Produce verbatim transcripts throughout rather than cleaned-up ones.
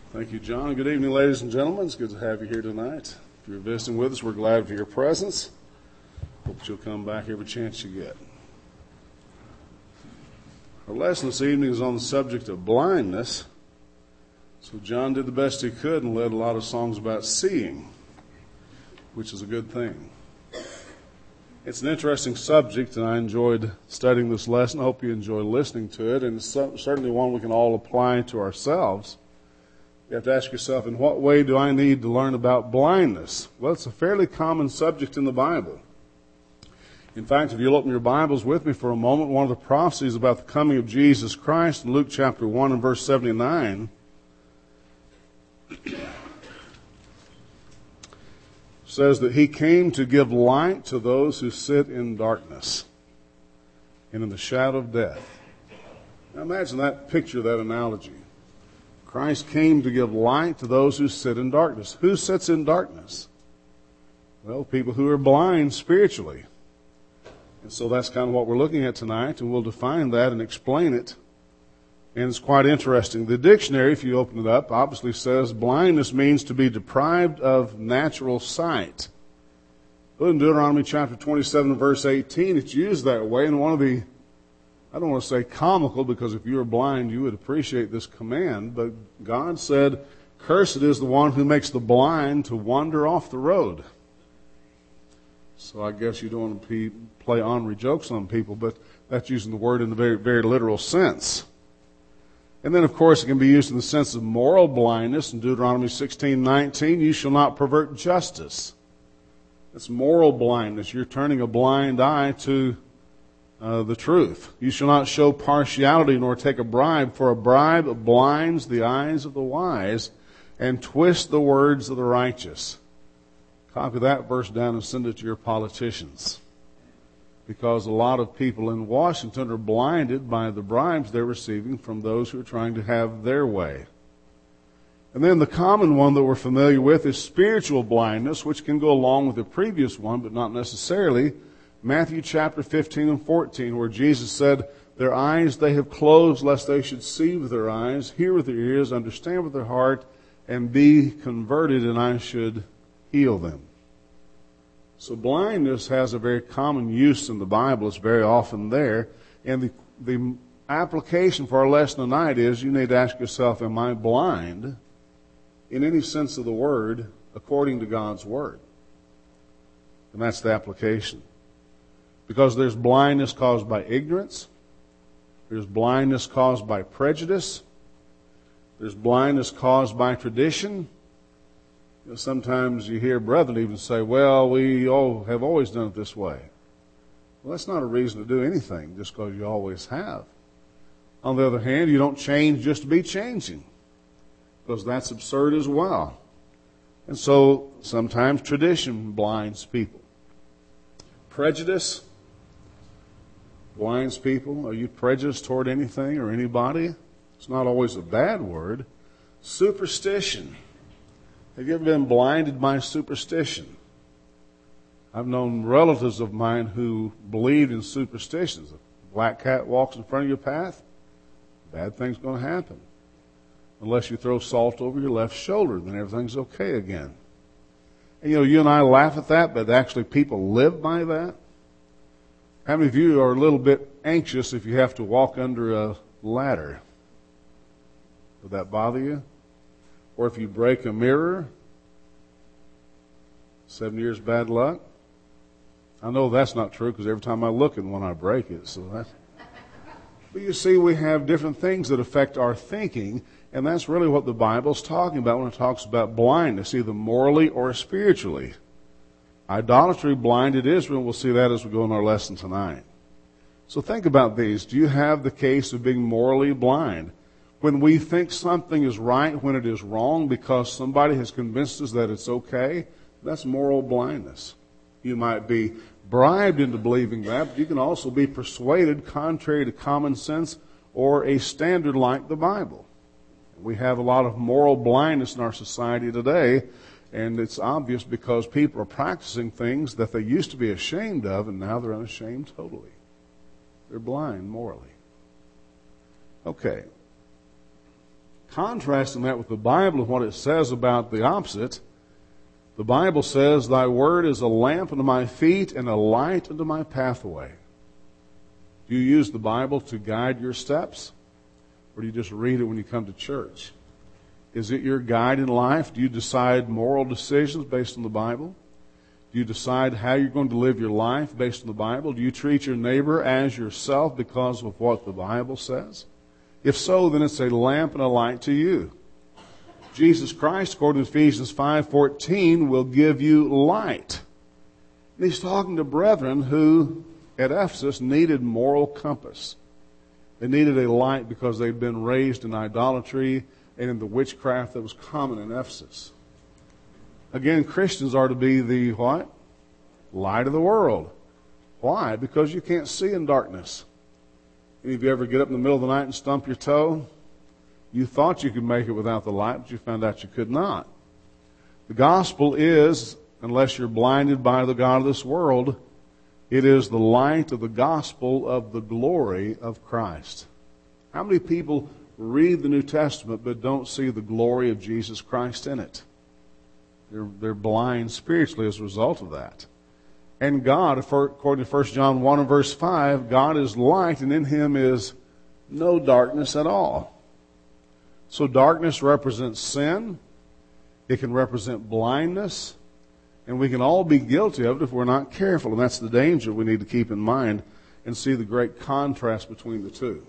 Thank you, John. Good evening, ladies and gentlemen. It's good to have you here tonight. If you're visiting with us, we're glad for your presence. Hope that you'll come back every chance you get. Our lesson this evening is on the subject of blindness. So John did the best he could and led a lot of songs about seeing, which is a good thing. It's an interesting subject, and I enjoyed studying this lesson. I hope you enjoy listening to it, and it's certainly one we can all apply to ourselves. You have to ask yourself, in what way do I need to learn about blindness? Well, it's a fairly common subject in the Bible. In fact, if you'll open your Bibles with me for a moment, one of the prophecies about the coming of Jesus Christ in Luke chapter one and verse seventy-nine says that he came to give light to those who sit in darkness and in the shadow of death. Now imagine that picture, that analogy. Christ came to give light to those who sit in darkness. Who sits in darkness? Well, people who are blind spiritually. And so that's kind of what we're looking at tonight, and we'll define that and explain it. And it's quite interesting. The dictionary, if you open it up, obviously says blindness means to be deprived of natural sight. But in Deuteronomy chapter twenty-seven, verse eighteen, it's used that way, and one of the I don't want to say comical, because if you were blind, you would appreciate this command. But God said, cursed is the one who makes the blind to wander off the road. So I guess you don't want to be, play ornery jokes on people, but that's using the word in the very, very literal sense. And then, of course, it can be used in the sense of moral blindness. In Deuteronomy sixteen nineteen, you shall not pervert justice. That's moral blindness. You're turning a blind eye to Uh, the truth. You shall not show partiality nor take a bribe, for a bribe blinds the eyes of the wise and twists the words of the righteous. Copy that verse down and send it to your politicians, because a lot of people in Washington are blinded by the bribes they're receiving from those who are trying to have their way. And then the common one that we're familiar with is spiritual blindness, which can go along with the previous one, but not necessarily. Matthew chapter fifteen and fourteen, where Jesus said, their eyes they have closed, lest they should see with their eyes, hear with their ears, understand with their heart, and be converted, and I should heal them. So blindness has a very common use in the Bible. It's very often there. And the, the application for our lesson tonight is, you need to ask yourself, am I blind in any sense of the word according to God's word? And that's the application. Because there's blindness caused by ignorance. There's blindness caused by prejudice. There's blindness caused by tradition. You know, sometimes you hear brethren even say, well, we all have always done it this way. Well, that's not a reason to do anything just because you always have. On the other hand, you don't change just to be changing, because that's absurd as well. And so sometimes tradition blinds people. Prejudice blinds people. Are you prejudiced toward anything or anybody? It's not always a bad word. Superstition. Have you ever been blinded by superstition? I've known relatives of mine who believed in superstitions. If a black cat walks in front of your path, bad thing's going to happen. Unless you throw salt over your left shoulder, then everything's okay again. And you know, you and I laugh at that, but actually people live by that. How many of you are a little bit anxious if you have to walk under a ladder? Would that bother you? Or if you break a mirror? Seven years bad luck? I know that's not true, because every time I look at one I break it. So that's... But you see, we have different things that affect our thinking, and that's really what the Bible's talking about when it talks about blindness, either morally or spiritually. Idolatry blinded Israel. We'll see that as we go in our lesson tonight. So think about these. Do you have the case of being morally blind? When we think something is right when it is wrong because somebody has convinced us that it's okay, that's moral blindness. You might be bribed into believing that, but you can also be persuaded contrary to common sense or a standard like the Bible. We have a lot of moral blindness in our society today. And it's obvious because people are practicing things that they used to be ashamed of, and now they're unashamed totally. They're blind morally. Okay. Contrasting that with the Bible and what it says about the opposite, the Bible says, thy word is a lamp unto my feet and a light unto my pathway. Do you use the Bible to guide your steps? Or do you just read it when you come to church? Is it your guide in life? Do you decide moral decisions based on the Bible? Do you decide how you're going to live your life based on the Bible? Do you treat your neighbor as yourself because of what the Bible says? If so, then it's a lamp and a light to you. Jesus Christ, according to Ephesians five fourteen, will give you light. And he's talking to brethren who, at Ephesus, needed moral compass. They needed a light because they'd been raised in idolatry and in the witchcraft that was common in Ephesus. Again, Christians are to be the what? Light of the world. Why? Because you can't see in darkness. Any of you ever get up in the middle of the night and stump your toe? You thought you could make it without the light, but you found out you could not. The gospel is, unless you're blinded by the god of this world, it is the light of the gospel of the glory of Christ. How many people read the New Testament but don't see the glory of Jesus Christ in it? They're, they're blind spiritually as a result of that. And God, according to First John one and verse five, God is light and in him is no darkness at all. So darkness represents sin. It can represent blindness. And we can all be guilty of it if we're not careful. And that's the danger we need to keep in mind and see the great contrast between the two.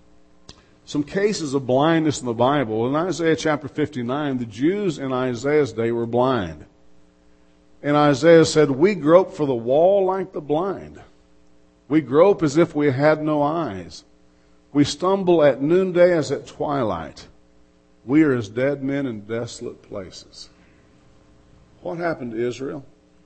Some cases of blindness in the Bible. In Isaiah chapter fifty-nine, the Jews in Isaiah's day were blind. And Isaiah said, we grope for the wall like the blind. We grope as if we had no eyes. We stumble at noonday as at twilight. We are as dead men in desolate places. What happened to Israel?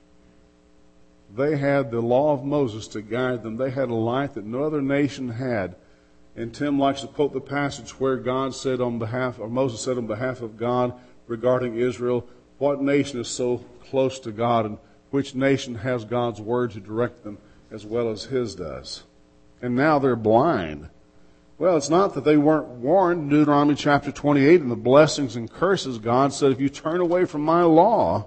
They had the law of Moses to guide them. They had a light that no other nation had. And Tim likes to quote the passage where God said on behalf, or Moses said on behalf of God regarding Israel, what nation is so close to God and which nation has God's word to direct them as well as his does? And now they're blind. Well, it's not that they weren't warned. In Deuteronomy chapter twenty-eight, in the blessings and curses, God said, if you turn away from my law,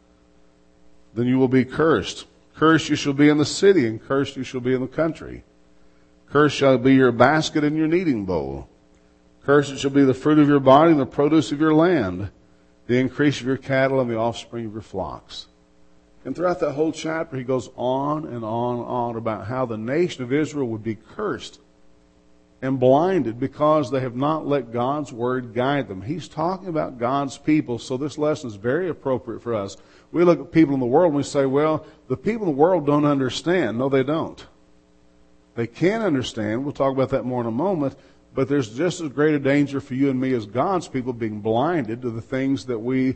then you will be cursed. Cursed you shall be in the city, and cursed you shall be in the country. Cursed shall be your basket and your kneading bowl. Cursed shall be the fruit of your body and the produce of your land, the increase of your cattle and the offspring of your flocks. And throughout that whole chapter, he goes on and on and on about how the nation of Israel would be cursed and blinded because they have not let God's word guide them. He's talking about God's people, so this lesson is very appropriate for us. We look at people in the world and we say, well, the people in the world don't understand. No, they don't. They can understand. We'll talk about that more in a moment. But there's just as great a danger for you and me as God's people being blinded to the things that we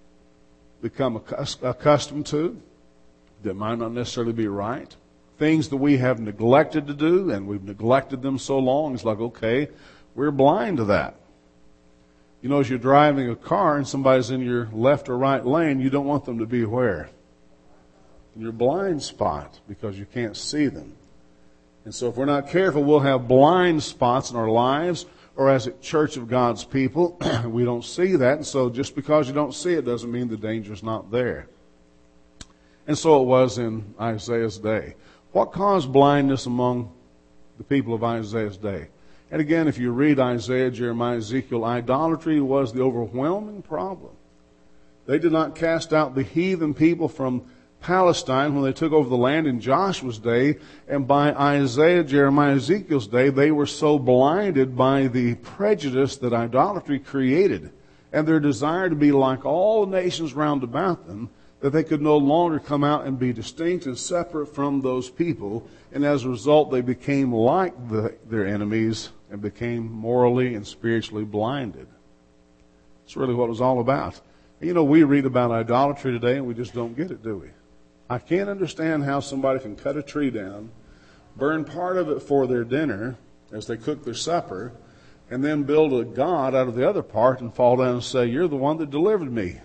become accustomed to that might not necessarily be right. Things that we have neglected to do, and we've neglected them so long, it's like, okay, we're blind to that. You know, as you're driving a car and somebody's in your left or right lane, you don't want them to be where? In your blind spot, because you can't see them. And so if we're not careful, we'll have blind spots in our lives, or as a church of God's people, we don't see that. And so just because you don't see it doesn't mean the danger's not there. And so it was in Isaiah's day. What caused blindness among the people of Isaiah's day? And again, if you read Isaiah, Jeremiah, Ezekiel, idolatry was the overwhelming problem. They did not cast out the heathen people from Palestine when they took over the land in Joshua's day, and by Isaiah, Jeremiah, Ezekiel's day, they were so blinded by the prejudice that idolatry created and their desire to be like all the nations round about them, that they could no longer come out and be distinct and separate from those people, and as a result they became like the, their enemies and became morally and spiritually blinded. That's really what it was all about. And you know, we read about idolatry today and we just don't get it, do we? I can't understand how somebody can cut a tree down, burn part of it for their dinner as they cook their supper, and then build a god out of the other part and fall down and say, you're the one that delivered me.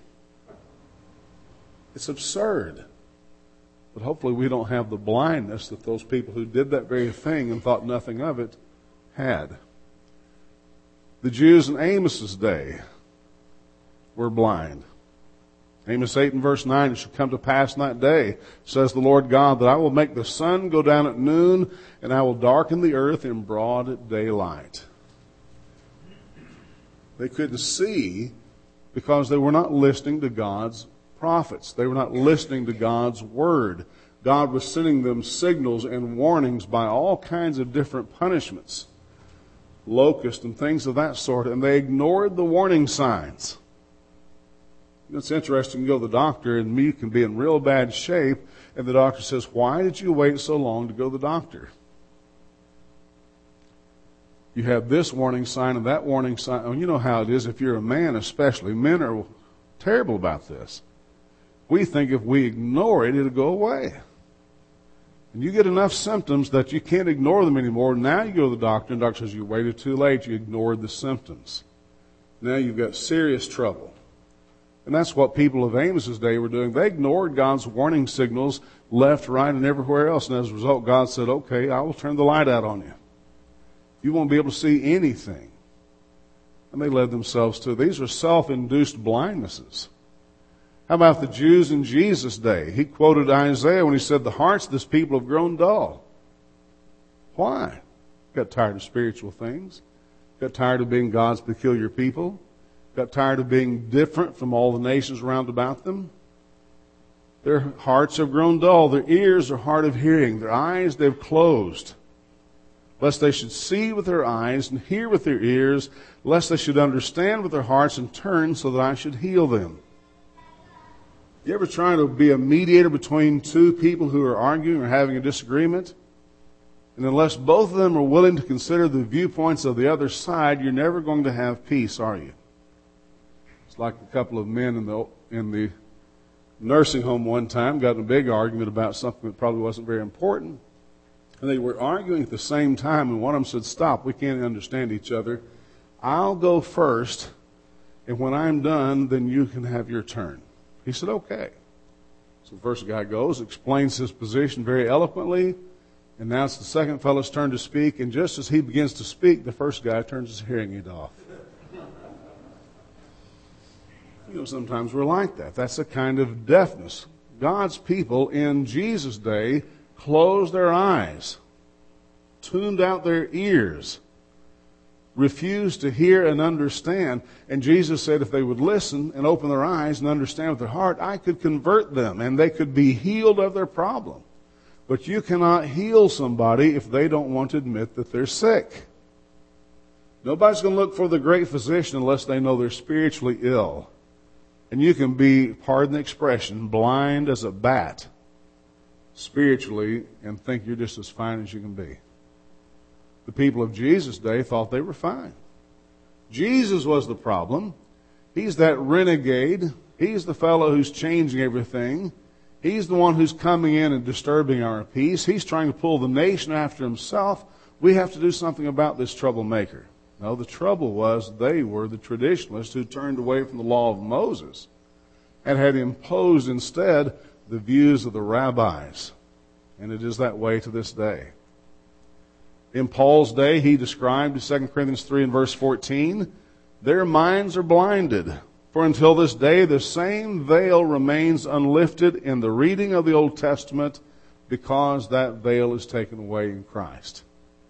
It's absurd. But hopefully we don't have the blindness that those people who did that very thing and thought nothing of it had. The Jews in Amos's day were blind. Amos eight and verse nine, it shall come to pass in that day, says the Lord God, that I will make the sun go down at noon, and I will darken the earth in broad daylight. They couldn't see because they were not listening to God's prophets. They were not listening to God's word. God was sending them signals and warnings by all kinds of different punishments, locusts and things of that sort, and they ignored the warning signs. It's interesting, you go to the doctor and you can be in real bad shape, and the doctor says, why did you wait so long to go to the doctor? You have this warning sign and that warning sign. Oh, you know how it is if you're a man especially. Men are terrible about this. We think if we ignore it, it'll go away. And you get enough symptoms that you can't ignore them anymore. Now you go to the doctor, and the doctor says, you waited too late. You ignored the symptoms. Now you've got serious trouble. And that's what people of Amos's day were doing. They ignored God's warning signals left, right, and everywhere else. And as a result, God said, okay, I will turn the light out on you. You won't be able to see anything. And they led themselves to. These were self-induced blindnesses. How about the Jews in Jesus' day? He quoted Isaiah when he said, the hearts of this people have grown dull. Why? Got tired of spiritual things. Got tired of being God's peculiar people. Got tired of being different from all the nations round about them. Their hearts have grown dull. Their ears are hard of hearing. Their eyes they've closed. Lest they should see with their eyes and hear with their ears, lest they should understand with their hearts and turn so that I should heal them. You ever try to be a mediator between two people who are arguing or having a disagreement? And unless both of them are willing to consider the viewpoints of the other side, you're never going to have peace, are you? It's like a couple of men in the in the nursing home one time got in a big argument about something that probably wasn't very important. And they were arguing at the same time, and one of them said, stop, we can't understand each other. I'll go first, and when I'm done, then you can have your turn. He said, okay. So the first guy goes, explains his position very eloquently, and now it's the second fellow's turn to speak, and just as he begins to speak, the first guy turns his hearing aid off. You know, sometimes we're like that. That's a kind of deafness. God's people in Jesus' day closed their eyes, tuned out their ears, refused to hear and understand. And Jesus said if they would listen and open their eyes and understand with their heart, I could convert them and they could be healed of their problem. But you cannot heal somebody if they don't want to admit that they're sick. Nobody's going to look for the great physician unless they know they're spiritually ill. And you can be, pardon the expression, blind as a bat spiritually and think you're just as fine as you can be. The people of Jesus' day thought they were fine. Jesus was the problem. He's that renegade. He's the fellow who's changing everything. He's the one who's coming in and disturbing our peace. He's trying to pull the nation after himself. We have to do something about this troublemaker. No, the trouble was they were the traditionalists who turned away from the law of Moses and had imposed instead the views of the rabbis. And it is that way to this day. In Paul's day, he described in Second Corinthians three and verse fourteen, their minds are blinded, for until this day the same veil remains unlifted in the reading of the Old Testament because that veil is taken away in Christ.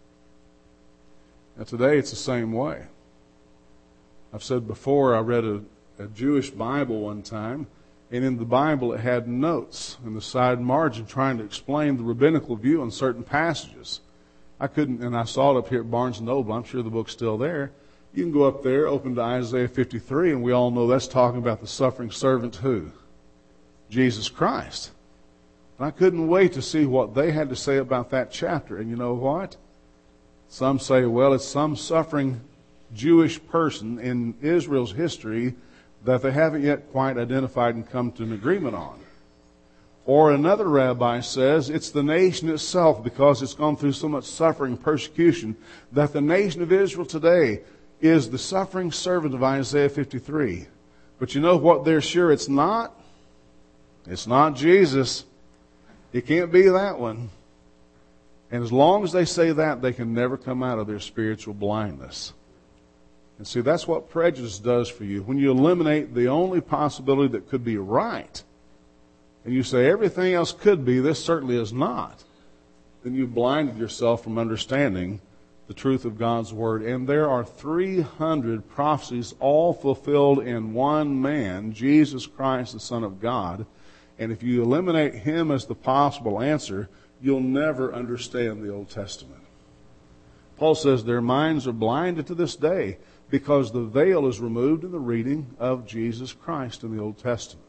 Now today it's the same way. I've said before, I read a, a Jewish Bible one time, and in the Bible it had notes in the side margin trying to explain the rabbinical view on certain passages. I couldn't, and I saw it up here at Barnes and Noble. I'm sure the book's still there. You can go up there, open to Isaiah fifty-three, and we all know that's talking about the suffering servant who? Jesus Christ. And I couldn't wait to see what they had to say about that chapter. And you know what? Some say, well, it's some suffering Jewish person in Israel's history that they haven't yet quite identified and come to an agreement on. Or another rabbi says it's the nation itself because it's gone through so much suffering, persecution, that the nation of Israel today is the suffering servant of Isaiah fifty-three. But you know what they're sure it's not? It's not Jesus. It can't be that one. And as long as they say that, they can never come out of their spiritual blindness. And see, that's what prejudice does for you. When you eliminate the only possibility that could be right, and you say everything else could be, this certainly is not, then you've blinded yourself from understanding the truth of God's Word. And there are three hundred prophecies all fulfilled in one man, Jesus Christ, the Son of God. And if you eliminate Him as the possible answer, you'll never understand the Old Testament. Paul says their minds are blinded to this day because the veil is removed in the reading of Jesus Christ in the Old Testament.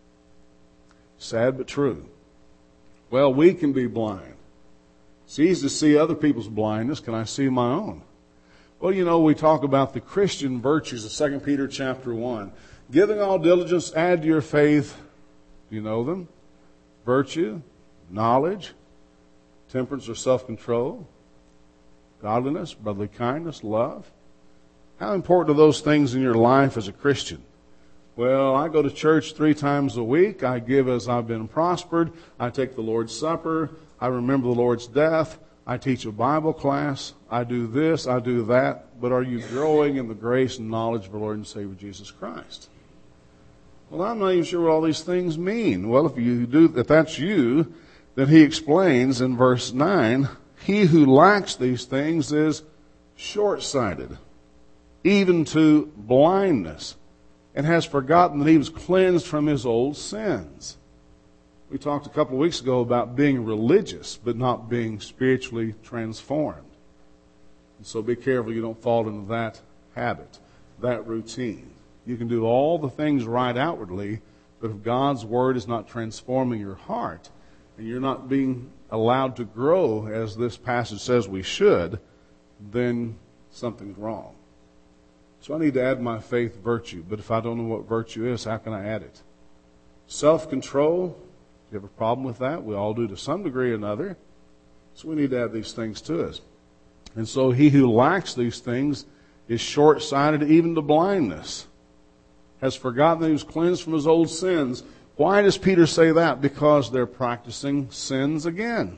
Sad but true. Well, we can be blind. It's easy to see other people's blindness. Can I see my own? Well, you know, we talk about the Christian virtues of Second Peter chapter one. Giving all diligence, add to your faith. You know them? Virtue, knowledge, temperance or self-control, godliness, brotherly kindness, love. How important are those things in your life as a Christian? Well, I go to church three times a week. I give as I've been prospered. I take the Lord's Supper. I remember the Lord's death. I teach a Bible class. I do this. I do that. But are you growing in the grace and knowledge of our Lord and Savior Jesus Christ? Well, I'm not even sure what all these things mean. Well, if you do, if that's you, then he explains in verse nine, he who lacks these things is short-sighted, even to blindness, and has forgotten that he was cleansed from his old sins. We talked a couple of weeks ago about being religious, but not being spiritually transformed. And so be careful you don't fall into that habit, that routine. You can do all the things right outwardly, but if God's Word is not transforming your heart, and you're not being allowed to grow as this passage says we should, then something's wrong. So I need to add my faith virtue, but if I don't know what virtue is, how can I add it? Self-control. You have a problem with that? We all do to some degree or another. So we need to add these things to us. And so he who lacks these things is short-sighted even to blindness, has forgotten that he was cleansed from his old sins. Why does Peter say that? Because they're practicing sins again.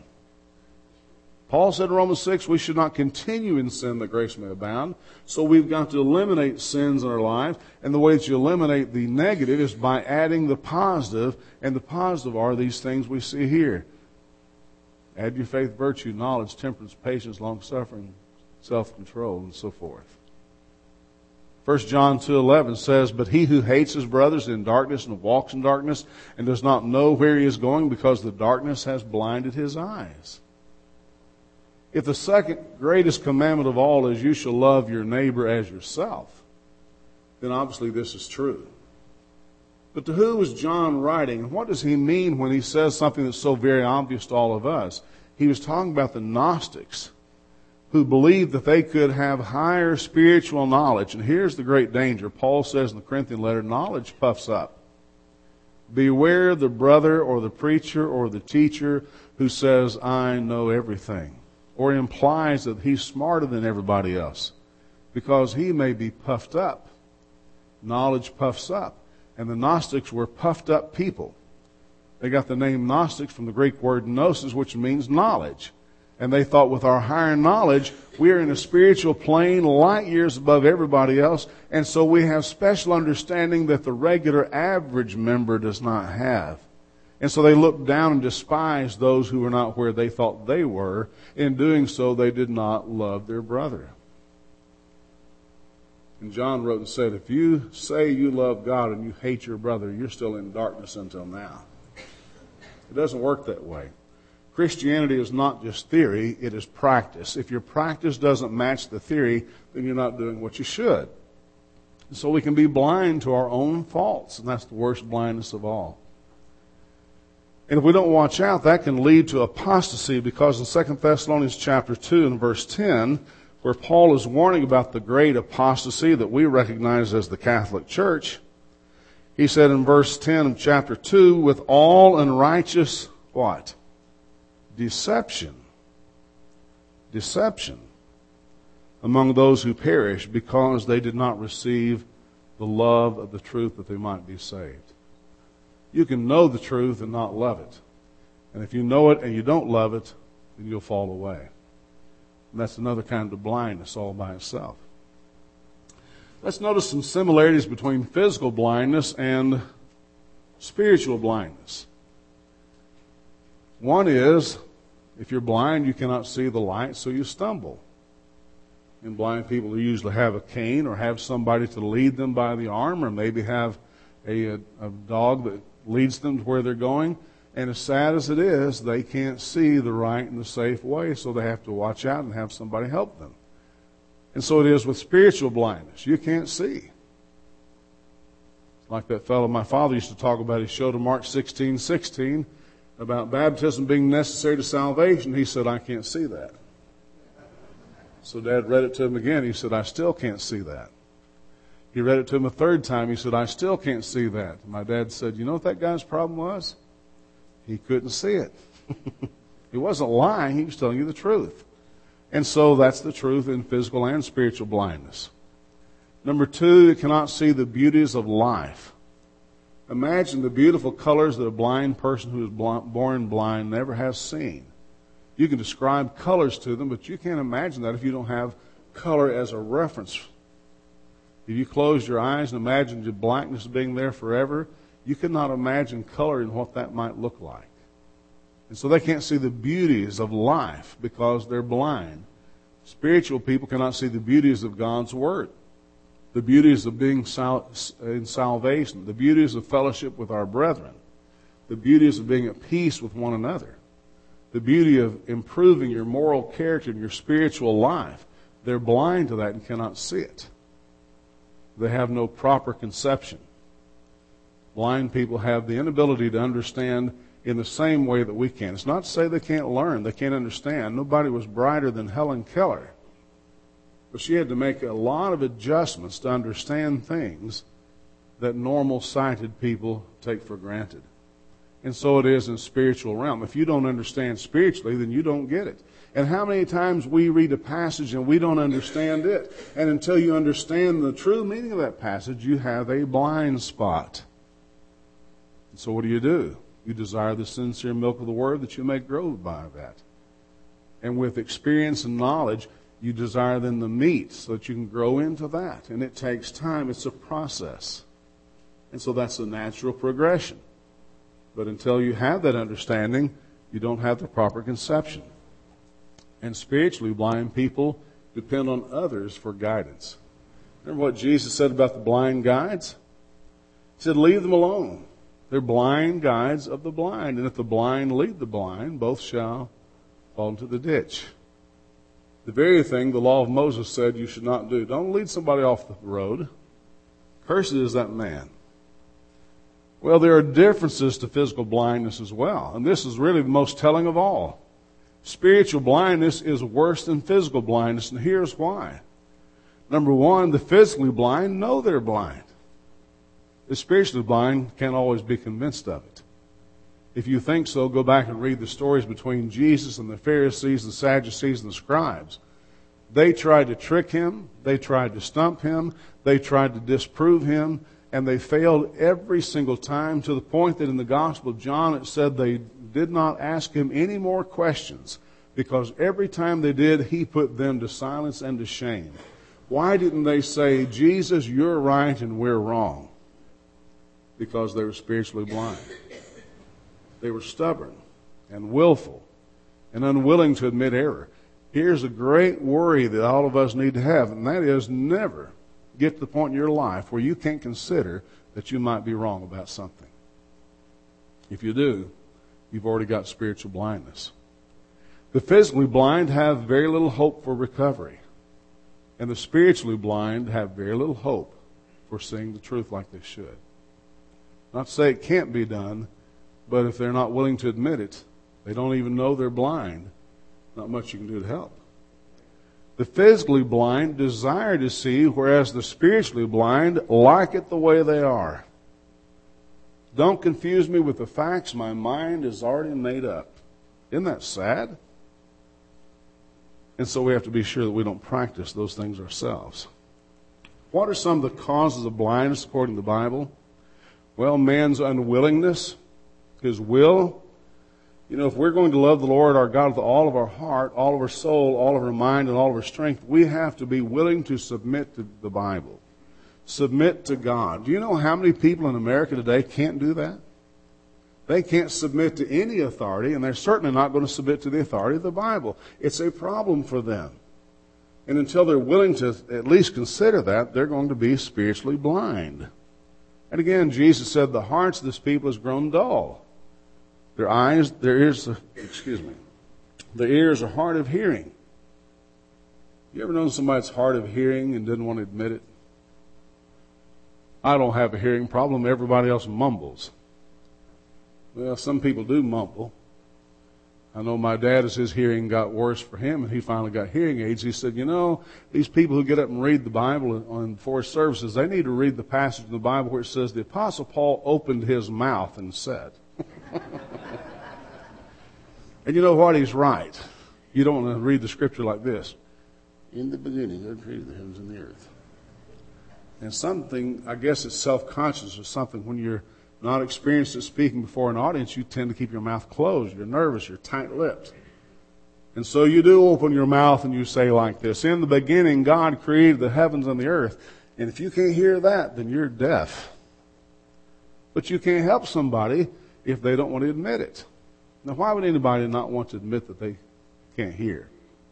Paul said in Romans six, we should not continue in sin that grace may abound. So we've got to eliminate sins in our lives. And the way that you eliminate the negative is by adding the positive. And the positive are these things we see here. Add your faith, virtue, knowledge, temperance, patience, long-suffering, self-control, and so forth. First John two eleven says, but he who hates his brother is in darkness and walks in darkness and does not know where he is going because the darkness has blinded his eyes. If the second greatest commandment of all is you shall love your neighbor as yourself, then obviously this is true. But to who is John writing? And what does he mean when he says something that's so very obvious to all of us? He was talking about the Gnostics who believed that they could have higher spiritual knowledge. And here's the great danger. Paul says in the Corinthian letter, knowledge puffs up. Beware the brother or the preacher or the teacher who says, I know everything, or implies that he's smarter than everybody else, because he may be puffed up. Knowledge puffs up. And the Gnostics were puffed up people. They got the name Gnostics from the Greek word gnosis, which means knowledge. And they thought with our higher knowledge, we are in a spiritual plane light years above everybody else. And so we have special understanding that the regular average member does not have. And so they looked down and despised those who were not where they thought they were. In doing so, they did not love their brother. And John wrote and said, if you say you love God and you hate your brother, you're still in darkness until now. It doesn't work that way. Christianity is not just theory, it is practice. If your practice doesn't match the theory, then you're not doing what you should. And so we can be blind to our own faults, and that's the worst blindness of all. And if we don't watch out, that can lead to apostasy, because in Second Thessalonians chapter two and verse ten, where Paul is warning about the great apostasy that we recognize as the Catholic Church, he said in verse ten of chapter two, with all unrighteous, what? Deception. Deception among those who perish because they did not receive the love of the truth that they might be saved. You can know the truth and not love it. And if you know it and you don't love it, then you'll fall away. And that's another kind of blindness all by itself. Let's notice some similarities between physical blindness and spiritual blindness. One is, if you're blind, you cannot see the light, so you stumble. And blind people usually have a cane or have somebody to lead them by the arm, or maybe have a, a, a dog that leads them to where they're going. And as sad as it is, they can't see the right and the safe way, so they have to watch out and have somebody help them. And so it is with spiritual blindness. You can't see. Like that fellow my father used to talk about, he showed him Mark sixteen sixteen about baptism being necessary to salvation. He said, I can't see that. So Dad read it to him again. He said, I still can't see that. He read it to him a third time. He said, I still can't see that. And my dad said, you know what that guy's problem was? He couldn't see it. He wasn't lying. He was telling you the truth. And so that's the truth in physical and spiritual blindness. Number two, it cannot see the beauties of life. Imagine the beautiful colors that a blind person who is born blind never has seen. You can describe colors to them, but you can't imagine that if you don't have color as a reference. If you close your eyes and imagine the blackness being there forever, you cannot imagine color and what that might look like. And so they can't see the beauties of life because they're blind. Spiritual people cannot see the beauties of God's Word, the beauties of being sal- in salvation, the beauties of fellowship with our brethren, the beauties of being at peace with one another, the beauty of improving your moral character and your spiritual life. They're blind to that and cannot see it. They have no proper conception. Blind people have the inability to understand in the same way that we can. It's not to say they can't learn, they can't understand. Nobody was brighter than Helen Keller. But she had to make a lot of adjustments to understand things that normal sighted people take for granted. And so it is in spiritual realm. If you don't understand spiritually, then you don't get it. And how many times we read a passage and we don't understand it. And until you understand the true meaning of that passage, you have a blind spot. And so what do you do? You desire the sincere milk of the Word that you may grow by that. And with experience and knowledge, you desire then the meat so that you can grow into that. And it takes time. It's a process. And so that's a natural progression. But until you have that understanding, you don't have the proper conception. And spiritually blind people depend on others for guidance. Remember what Jesus said about the blind guides? He said, leave them alone. They're blind guides of the blind. And if the blind lead the blind, both shall fall into the ditch. The very thing the law of Moses said you should not do. Don't lead somebody off the road. Cursed is that man. Well, there are differences to physical blindness as well. And this is really the most telling of all. Spiritual blindness is worse than physical blindness, and here's why. Number one, the physically blind know they're blind. The spiritually blind can't always be convinced of it. If you think so, go back and read the stories between Jesus and the Pharisees, the Sadducees, and the scribes. They tried to trick him. They tried to stump him. They tried to disprove him. And they failed every single time, to the point that in the Gospel of John it said they did not ask him any more questions, because every time they did, he put them to silence and to shame. Why didn't they say, Jesus, you're right and we're wrong? Because they were spiritually blind. They were stubborn and willful and unwilling to admit error. Here's a great worry that all of us need to have, and that is never get to the point in your life where you can't consider that you might be wrong about something. If you do, you've already got spiritual blindness. The physically blind have very little hope for recovery, and the spiritually blind have very little hope for seeing the truth like they should. Not to say it can't be done, but if they're not willing to admit it, they don't even know they're blind, not much you can do to help. The physically blind desire to see, whereas the spiritually blind like it the way they are. Don't confuse me with the facts. My mind is already made up. Isn't that sad? And so we have to be sure that we don't practice those things ourselves. What are some of the causes of blindness according to the Bible? Well, man's unwillingness, his will. You know, if we're going to love the Lord our God with all of our heart, all of our soul, all of our mind, and all of our strength, we have to be willing to submit to the Bible. Submit to God. Do you know how many people in America today can't do that? They can't submit to any authority, and they're certainly not going to submit to the authority of the Bible. It's a problem for them. And until they're willing to at least consider that, they're going to be spiritually blind. And again, Jesus said the hearts of this people has grown dull. Their eyes, their ears, excuse me, their ears are hard of hearing. You ever known somebody that's hard of hearing and didn't want to admit it? I don't have a hearing problem. Everybody else mumbles. Well, some people do mumble. I know my dad, as his hearing got worse for him, and he finally got hearing aids, he said, you know, these people who get up and read the Bible on four services, they need to read the passage in the Bible where it says the Apostle Paul opened his mouth and said. And you know what? He's right. You don't want to read the scripture like this. In the beginning, God created the heavens and the earth. And something, I guess it's self-conscious or something, when you're not experienced at speaking before an audience, you tend to keep your mouth closed. You're nervous. You're tight-lipped. And so you do open your mouth and you say like this, in the beginning, God created the heavens and the earth. And if you can't hear that, then you're deaf. But you can't help somebody if they don't want to admit it. Now, why would anybody not want to admit that they can't hear?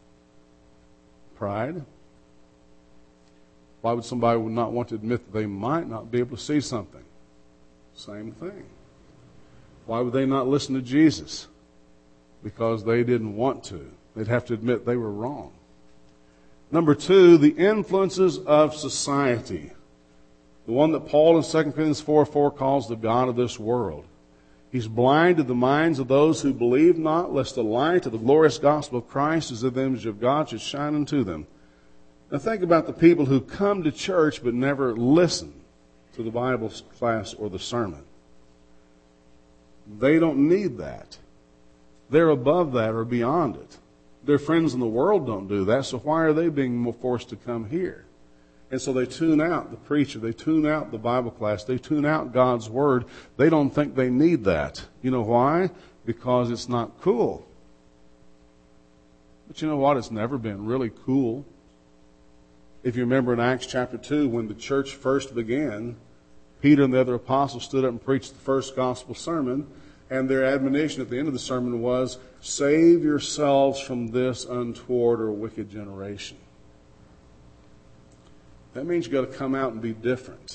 Pride. Why would somebody not want to admit that they might not be able to see something? Same thing. Why would they not listen to Jesus? Because they didn't want to. They'd have to admit they were wrong. Number two, the influences of society. The one that Paul in Second Corinthians four four calls the God of this world. He's blinded the minds of those who believe not, lest the light of the glorious gospel of Christ as the image of God should shine unto them. Now think about the people who come to church but never listen to the Bible class or the sermon. They don't need that. They're above that or beyond it. Their friends in the world don't do that, so why are they being forced to come here? And so they tune out the preacher. They tune out the Bible class. They tune out God's Word. They don't think they need that. You know why? Because it's not cool. But you know what? It's never been really cool. If you remember in Acts chapter two, when the church first began, Peter and the other apostles stood up and preached the first gospel sermon, and their admonition at the end of the sermon was, save yourselves from this untoward or wicked generation. That means you've got to come out and be different.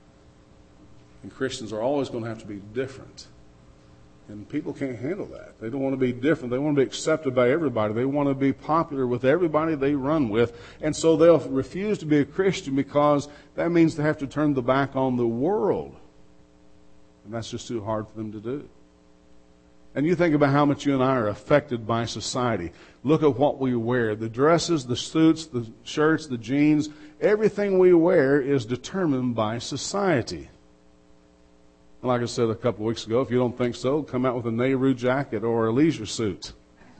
And Christians are always going to have to be different. And people can't handle that. They don't want to be different. They want to be accepted by everybody. They want to be popular with everybody they run with. And so they'll refuse to be a Christian because that means they have to turn the back on the world. And that's just too hard for them to do. And you think about how much you and I are affected by society. Look at what we wear. The dresses, the suits, the shirts, the jeans, everything we wear is determined by society. Like I said a couple of weeks ago, if you don't think so, come out with a Nehru jacket or a leisure suit.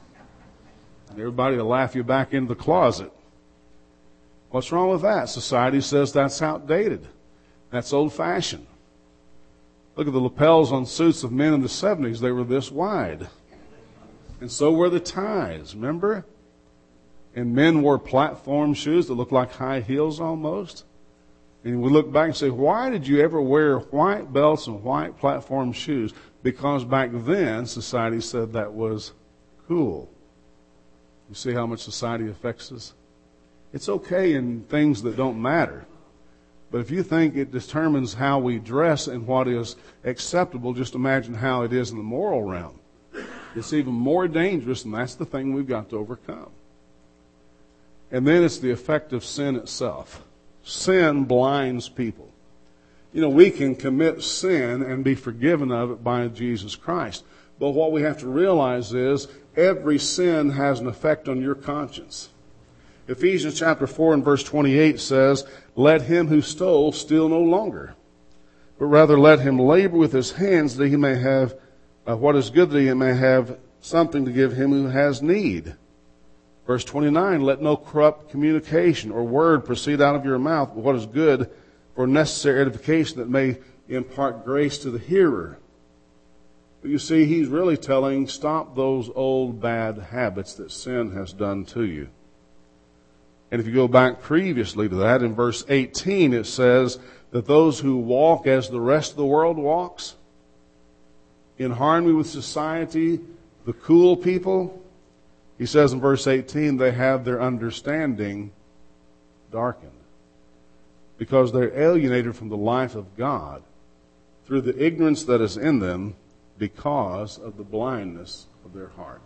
And everybody will laugh you back into the closet. What's wrong with that? Society says that's outdated. That's old-fashioned. Look at the lapels on suits of men in the seventies. They were this wide. And so were the ties, remember? And men wore platform shoes that looked like high heels almost. And we look back and say, why did you ever wear white belts and white platform shoes? Because back then, society said that was cool. You see how much society affects us? It's okay in things that don't matter. But if you think it determines how we dress and what is acceptable, just imagine how it is in the moral realm. It's even more dangerous, and that's the thing we've got to overcome. And then it's the effect of sin itself. Sin blinds people. You know, we can commit sin and be forgiven of it by Jesus Christ. But what we have to realize is every sin has an effect on your conscience. Ephesians chapter four and verse twenty-eight says, let him who stole steal no longer, but rather let him labor with his hands that he may have uh, what is good, that he may have something to give him who has need. Verse twenty-nine, let no corrupt communication or word proceed out of your mouth, but what is good for necessary edification, that may impart grace to the hearer. But you see, he's really telling, stop those old bad habits that sin has done to you. And if you go back previously to that, in verse eighteen, it says that those who walk as the rest of the world walks, in harmony with society, the cool people, he says in verse eighteen, they have their understanding darkened because they're alienated from the life of God through the ignorance that is in them because of the blindness of their heart.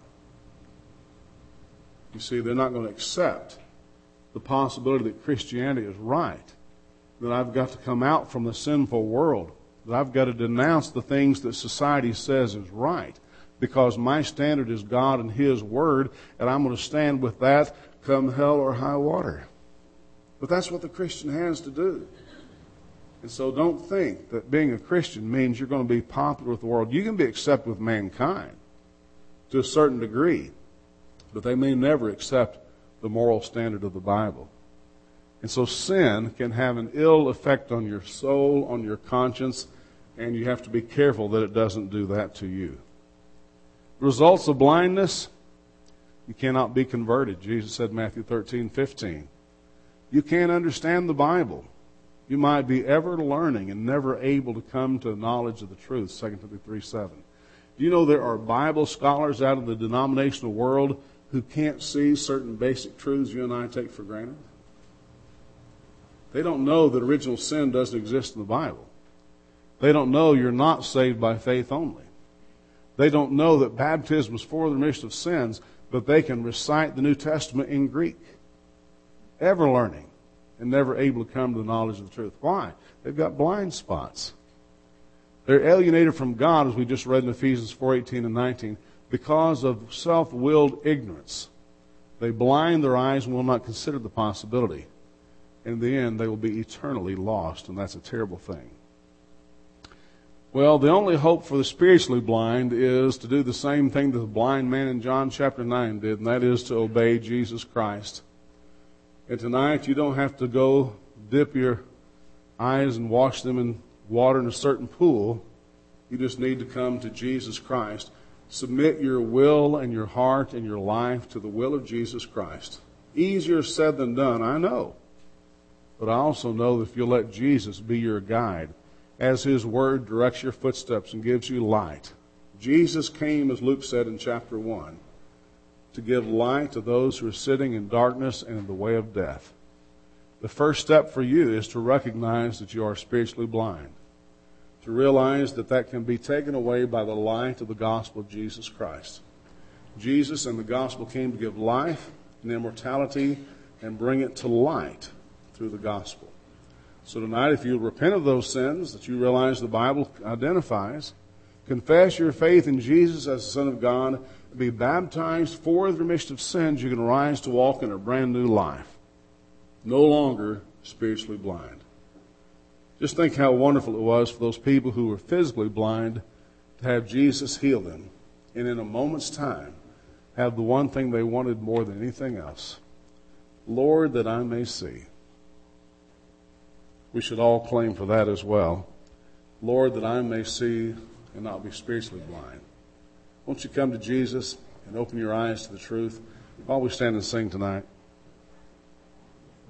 You see, they're not going to accept the possibility that Christianity is right, that I've got to come out from the sinful world, that I've got to denounce the things that society says is right, because my standard is God and His Word, and I'm going to stand with that come hell or high water. But that's what the Christian has to do. And so don't think that being a Christian means you're going to be popular with the world. You can be accepted with mankind to a certain degree, but they may never accept the moral standard of the Bible. And so sin can have an ill effect on your soul, on your conscience, and you have to be careful that it doesn't do that to you. The results of blindness, you cannot be converted. Jesus said in Matthew thirteen fifteen. You can't understand the Bible. You might be ever learning and never able to come to the knowledge of the truth, Second Timothy three seven. Do you know there are Bible scholars out in the denominational world who can't see certain basic truths you and I take for granted? They don't know that original sin doesn't exist in the Bible. They don't know you're not saved by faith only. They don't know that baptism is for the remission of sins, but they can recite the New Testament in Greek. Ever learning and never able to come to the knowledge of the truth. Why? They've got blind spots. They're alienated from God, as we just read in Ephesians four eighteen and nineteen, because of self-willed ignorance. They blind their eyes and will not consider the possibility. In the end, they will be eternally lost, and that's a terrible thing. Well, the only hope for the spiritually blind is to do the same thing that the blind man in John chapter nine did, and that is to obey Jesus Christ. And tonight, you don't have to go dip your eyes and wash them in water in a certain pool. You just need to come to Jesus Christ. Submit your will and your heart and your life to the will of Jesus Christ. Easier said than done, I know. But I also know that if you'll let Jesus be your guide, as His Word directs your footsteps and gives you light. Jesus came, as Luke said in chapter one, to give light to those who are sitting in darkness and in the way of death. The first step for you is to recognize that you are spiritually blind, to realize that that can be taken away by the light of the gospel of Jesus Christ. Jesus and the gospel came to give life and immortality and bring it to light through the gospel. So tonight, if you repent of those sins that you realize the Bible identifies, confess your faith in Jesus as the Son of God, be baptized for the remission of sins, you can rise to walk in a brand new life. No longer spiritually blind. Just think how wonderful it was for those people who were physically blind to have Jesus heal them, and in a moment's time have the one thing they wanted more than anything else. Lord, that I may see. We should all claim for that as well. Lord, that I may see and not be spiritually blind. Won't you come to Jesus and open your eyes to the truth while we stand and sing tonight?